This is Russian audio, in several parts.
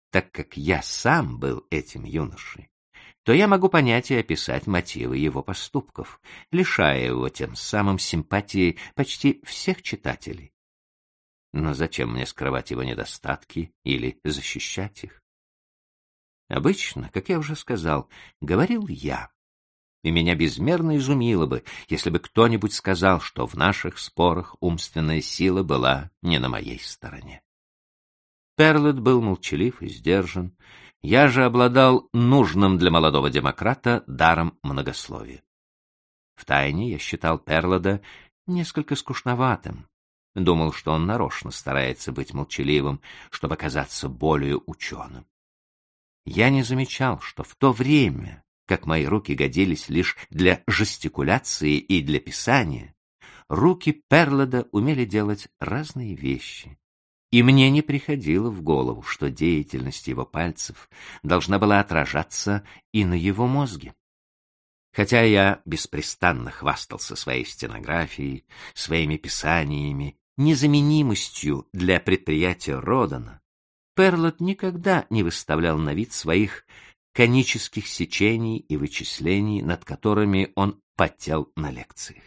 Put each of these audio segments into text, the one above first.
так как я сам был этим юношей, то я могу понять и описать мотивы его поступков, лишая его тем самым симпатии почти всех читателей. Но зачем мне скрывать его недостатки или защищать их? Обычно, как я уже сказал, говорил я, и меня безмерно изумило бы, если бы кто-нибудь сказал, что в наших спорах умственная сила была не на моей стороне. Перлет был молчалив и сдержан, я же обладал нужным для молодого демократа даром многословия. Втайне я считал Перлета несколько скучноватым, думал, что он нарочно старается быть молчаливым, чтобы казаться более ученым. Я не замечал, что в то время, как мои руки годились лишь для жестикуляции и для писания, руки Перлета умели делать разные вещи. И мне не приходило в голову, что деятельность его пальцев должна была отражаться и на его мозге. Хотя я беспрестанно хвастался своей стенографией, своими писаниями, незаменимостью для предприятия Родена, Перлет никогда не выставлял на вид своих конических сечений и вычислений, над которыми он потел на лекциях.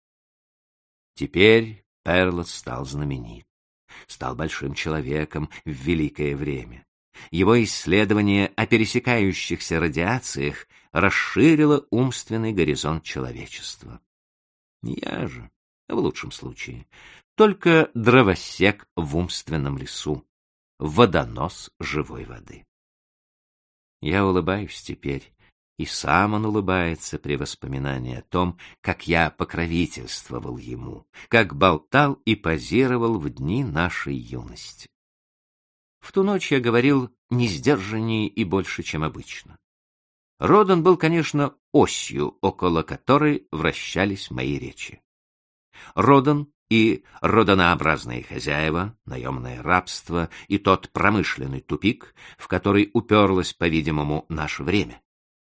Теперь Перлет стал знаменит, стал большим человеком в великое время. Его исследование о пересекающихся радиациях расширило умственный горизонт человечества. Я же, в лучшем случае, только дровосек в умственном лесу, водонос живой воды. Я улыбаюсь теперь, и сам он улыбается при воспоминании о том, как я покровительствовал ему, как болтал и позировал в дни нашей юности. В ту ночь я говорил не сдержаннее и больше, чем обычно. Роден был, конечно, осью, около которой вращались мои речи. Роден и родонообразные хозяева, наемное рабство и тот промышленный тупик, в который уперлось, по-видимому, наше время.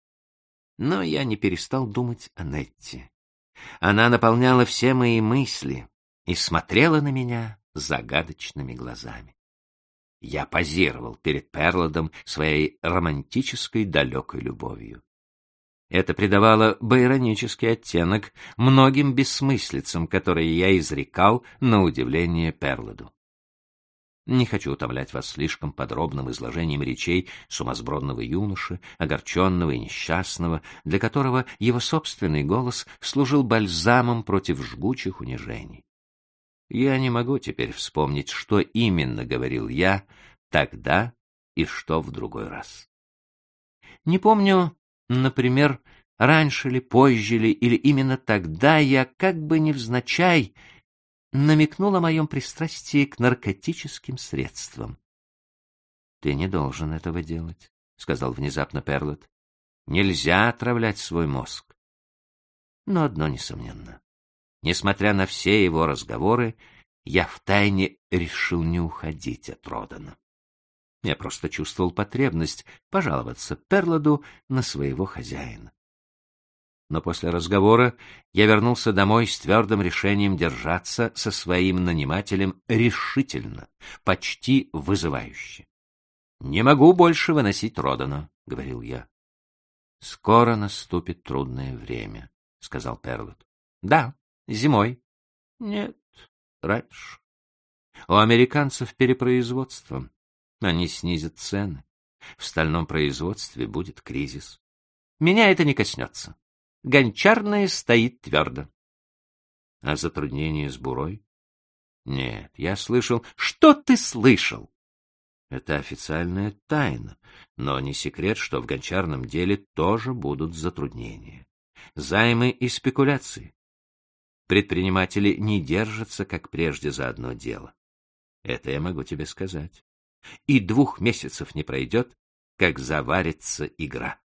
Но я не перестал думать о Нетти. Она наполняла все мои мысли и смотрела на меня загадочными глазами. Я позировал перед Перлетом своей романтической далекой любовью. Это придавало байронический оттенок многим бессмыслицам, которые я изрекал на удивление Перлету. Не хочу утомлять вас слишком подробным изложением речей сумасбродного юноши, огорченного и несчастного, для которого его собственный голос служил бальзамом против жгучих унижений. Я не могу теперь вспомнить, что именно говорил я тогда и что в другой раз. Не помню, например, раньше ли, позже ли, или именно тогда я, как бы невзначай, намекнул о моем пристрастии к наркотическим средствам. — Ты не должен этого делать, — сказал внезапно Перлет. — Нельзя отравлять свой мозг. Но одно несомненно. Несмотря на все его разговоры, я втайне решил не уходить от Родена. Я просто чувствовал потребность пожаловаться Перлету на своего хозяина. Но после разговора я вернулся домой с твердым решением держаться со своим нанимателем решительно, почти вызывающе. «Не могу больше выносить Родена», — говорил я. «Скоро наступит трудное время», — сказал Перлет. «Да, зимой». «Нет, раньше. У американцев перепроизводство. Они снизят цены. В стальном производстве будет кризис. Меня это не коснется. Гончарная стоит твердо». «А затруднение с бурой?» «Нет, я слышал...» «Что ты слышал?» «Это официальная тайна, но не секрет, что в гончарном деле тоже будут затруднения. Займы и спекуляции. Предприниматели не держатся, как прежде, за одно дело. Это я могу тебе сказать. И 2 месяцев не пройдет, как заварится игра».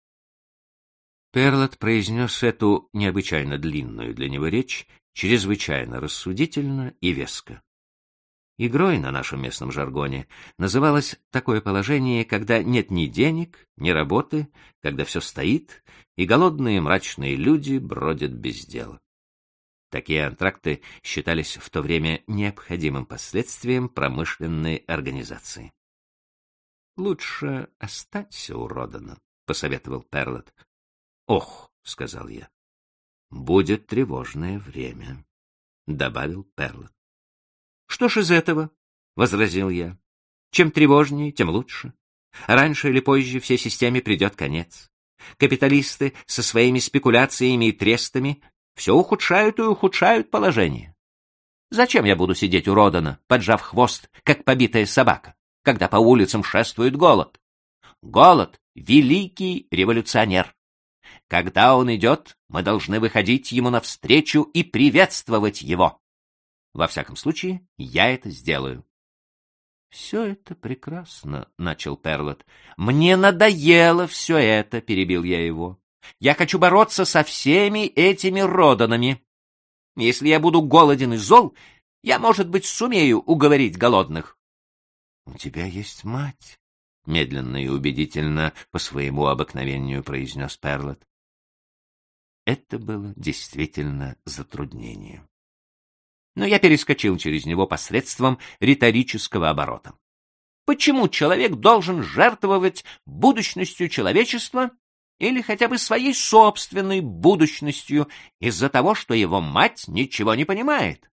Перлет произнес эту необычайно длинную для него речь чрезвычайно рассудительно и веско. Игрой на нашем местном жаргоне называлось такое положение, когда нет ни денег, ни работы, когда все стоит, и голодные мрачные люди бродят без дела. Такие антракты считались в то время необходимым последствием промышленной организации. Лучше останься у Родена, — посоветовал Перлот. — Ох, — сказал я, — будет тревожное время, — добавил Перлот. — Что ж из этого? — возразил я. — Чем тревожнее, тем лучше. Раньше или позже всей системе придет конец. Капиталисты со своими спекуляциями и трестами все ухудшают и ухудшают положение. Зачем я буду сидеть у Родена, поджав хвост, как побитая собака, когда по улицам шествует голод? Голод — великий революционер. Когда он идет, мы должны выходить ему навстречу и приветствовать его. Во всяком случае, я это сделаю. — Все это прекрасно, — начал Перлот. — Мне надоело все это, — перебил я его. — Я хочу бороться со всеми этими Роденами. Если я буду голоден и зол, я, может быть, сумею уговорить голодных. — У тебя есть мать, — медленно и убедительно по своему обыкновению произнес Перлот. Это было действительно затруднение. Но я перескочил через него посредством риторического оборота. Почему человек должен жертвовать будущностью человечества или хотя бы своей собственной будущностью из-за того, что его мать ничего не понимает?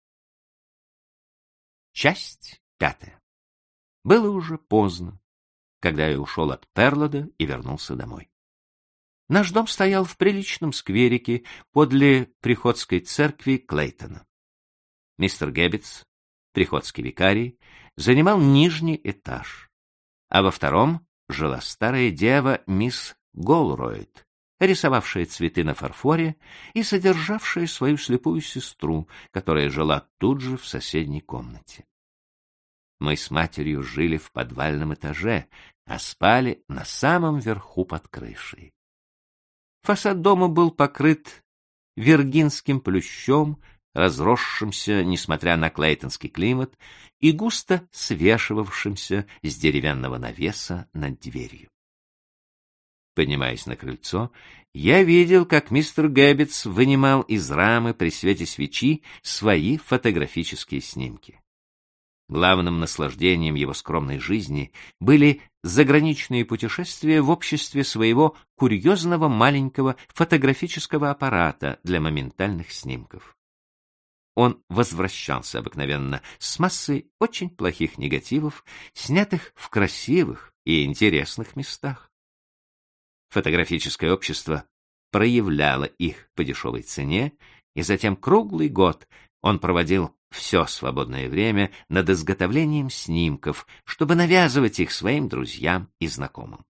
Часть 5. Было уже поздно, когда я ушел от Перлода и вернулся домой. Наш дом стоял в приличном скверике подле приходской церкви Клейтона. Мистер Геббетс, приходский викарий, занимал нижний этаж, а во втором жила старая дева мисс Голроyd, рисовавшая цветы на фарфоре и содержавшая свою слепую сестру, которая жила тут же в соседней комнате. Мы с матерью жили в подвальном этаже, а спали на самом верху под крышей. Фасад дома был покрыт виргинским плющом, разросшимся, несмотря на клейтонский климат, и густо свешивавшимся с деревянного навеса над дверью. Поднимаясь на крыльцо, я видел, как мистер Геббетс вынимал из рамы при свете свечи свои фотографические снимки. Главным наслаждением его скромной жизни были заграничные путешествия в обществе своего курьезного маленького фотографического аппарата для моментальных снимков. Он возвращался обыкновенно с массой очень плохих негативов, снятых в красивых и интересных местах. Фотографическое общество проявляло их по дешевой цене, и затем круглый год он проводил все свободное время над изготовлением снимков, чтобы навязывать их своим друзьям и знакомым.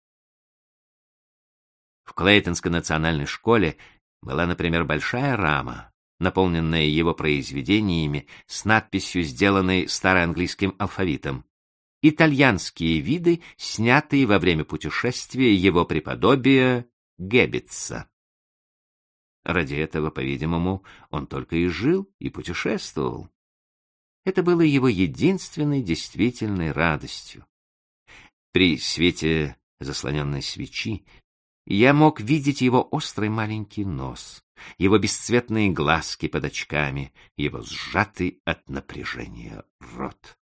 В Клейтонской национальной школе была, например, большая рама, наполненная его произведениями с надписью, сделанной староанглийским алфавитом, «Итальянские виды, снятые во время путешествия его преподобия Геббетса». Ради этого, по-видимому, он только и жил, и путешествовал. Это было его единственной действительной радостью. При свете заслоненной свечи я мог видеть его острый маленький нос, его бесцветные глазки под очками, его сжатый от напряжения рот.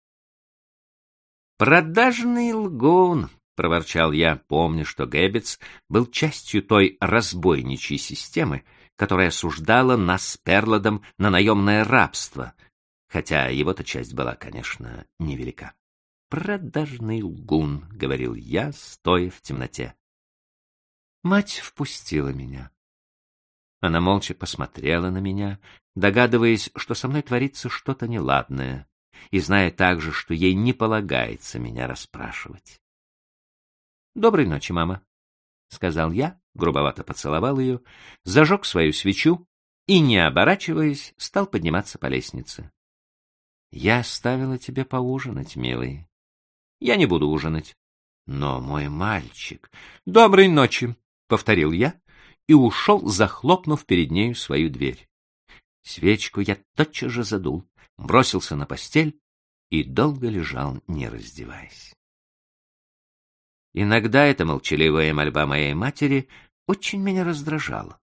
«Продажный лгун!» — проворчал я, помня, что Геббетс был частью той разбойничьей системы, которая осуждала нас с Перлодом на наемное рабство, хотя его-то часть была, конечно, невелика. «Продажный лгун», — говорил я, стоя в темноте. Мать впустила меня. Она молча посмотрела на меня, догадываясь, что со мной творится что-то неладное, и зная также, что ей не полагается меня расспрашивать. «Доброй ночи, мама», — сказал я, грубовато поцеловал ее, зажег свою свечу и, не оборачиваясь, стал подниматься по лестнице. «Я оставила тебе поужинать, милый». «Я не буду ужинать». «Но мой мальчик...» «Доброй ночи», — повторил я и ушел, захлопнув перед нею свою дверь. Свечку я тотчас же задул, бросился на постель и долго лежал, не раздеваясь. Иногда эта молчаливая мольба моей матери очень меня раздражала.